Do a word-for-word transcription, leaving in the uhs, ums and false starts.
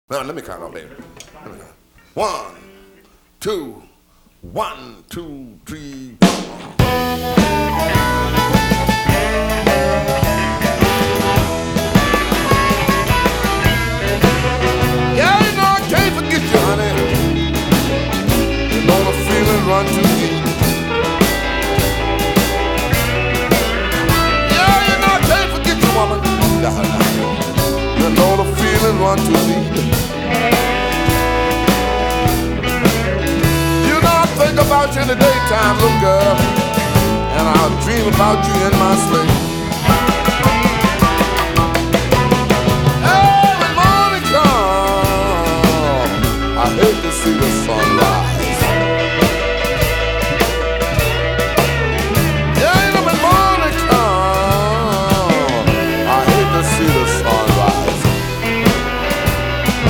Now, let me count on, baby. Let me count. One, two, one, two, three, four. Yeah, you know I can't forget you, honey. You know the feeling run too deep. Yeah, you know I can't forget you, woman. Nah, nah. You know the feeling run too deep. You know I think about you in the daytime, little girl, and I'll dream about you in my sleep.